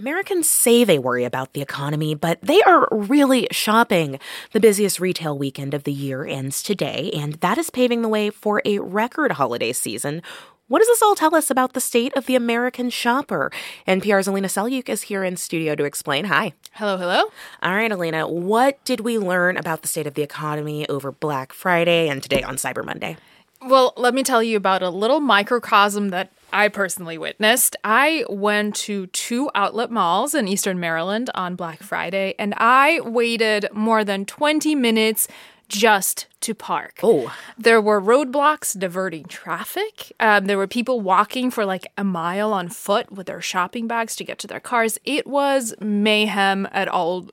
Americans say they worry about the economy, but they are really shopping. The busiest retail weekend of the year ends today, and that is paving the way for a record holiday season. What does this all tell us about the state of the American shopper? NPR's Alina Selyukh is here in studio to explain. Hi. Hello, hello. All right, Alina, what did we learn about the state of the economy over Black Friday and today on Cyber Monday? Well, let me tell you about a little microcosm that I personally witnessed. I went to 2 outlet malls in Eastern Maryland on Black Friday, and I waited more than 20 minutes just to park. Oh. There were roadblocks diverting traffic. There were people walking for like a mile on foot with their shopping bags to get to their cars. It was mayhem at Old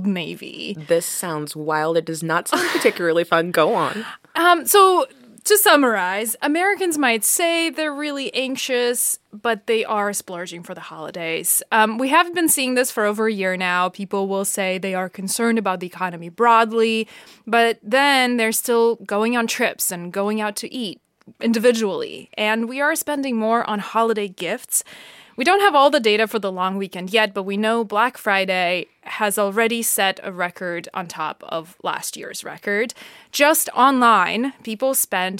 Navy. This sounds wild. It does not sound particularly fun. Go on. So to summarize, Americans might say they're really anxious, but they are splurging for the holidays. We have been seeing this for over a year now. People will say they are concerned about the economy broadly, but then they're still going on trips and going out to eat individually. And we are spending more on holiday gifts. We don't have all the data for the long weekend yet, but we know Black Friday has already set a record on top of last year's record. Just online, people spent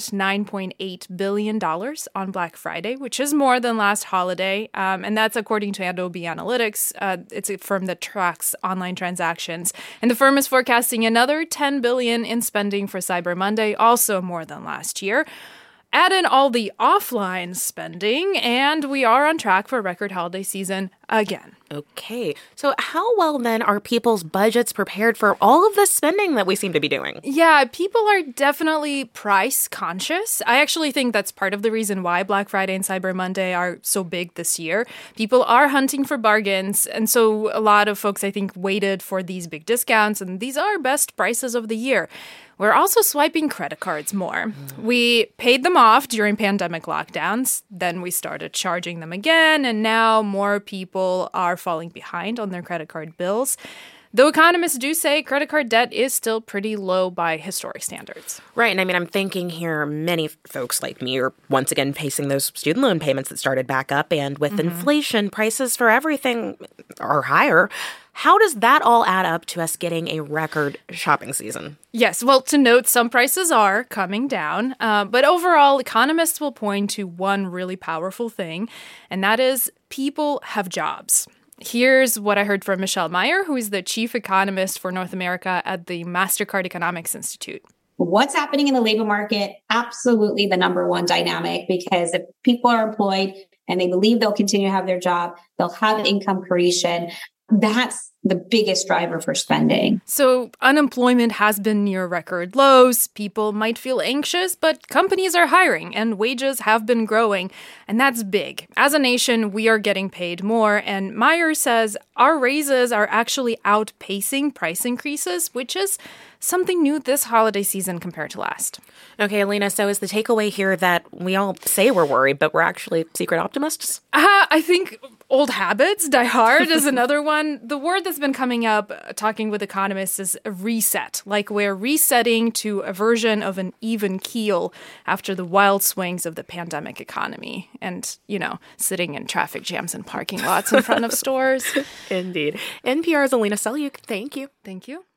$9.8 billion on Black Friday, which is more than last holiday. And that's according to Adobe Analytics. It's a firm that tracks online transactions. And the firm is forecasting another $10 billion in spending for Cyber Monday, also more than last year. Add in all the offline spending, and we are on track for a record holiday season again. Okay. So how well, then, are people's budgets prepared for all of this spending that we seem to be doing? Yeah, people are definitely price conscious. I actually think that's part of the reason why Black Friday and Cyber Monday are so big this year. People are hunting for bargains, and so a lot of folks, I think, waited for these big discounts, and these are best prices of the year. We're also swiping credit cards more. We paid them off during pandemic lockdowns. Then we started charging them again, and now more people are falling behind on their credit card bills. Though economists do say credit card debt is still pretty low by historic standards. Right. And I mean, I'm thinking here many folks like me are once again facing those student loan payments that started back up. And with inflation, prices for everything are higher. How does that all add up to us getting a record shopping season? Yes, well, to note, some prices are coming down. But overall, economists will point to one really powerful thing, and that is people have jobs. Here's what I heard from Michelle Meyer, who is the chief economist for North America at the MasterCard Economics Institute. What's happening in the labor market? Absolutely the number one dynamic, because if people are employed and they believe they'll continue to have their job, they'll have income creation. That's the biggest driver for spending. So unemployment has been near record lows. People might feel anxious, but companies are hiring and wages have been growing. And that's big. As a nation, we are getting paid more. And Meyer says our raises are actually outpacing price increases, which is something new this holiday season compared to last. Okay, Alina, so is the takeaway here that we all say we're worried, but we're actually secret optimists? I think old habits die hard is another one. The word that's been coming up talking with economists is a reset, like we're resetting to a version of an even keel after the wild swings of the pandemic economy and, sitting in traffic jams and parking lots in front of stores. Indeed. NPR's Alina Selyukh, thank you. Thank you.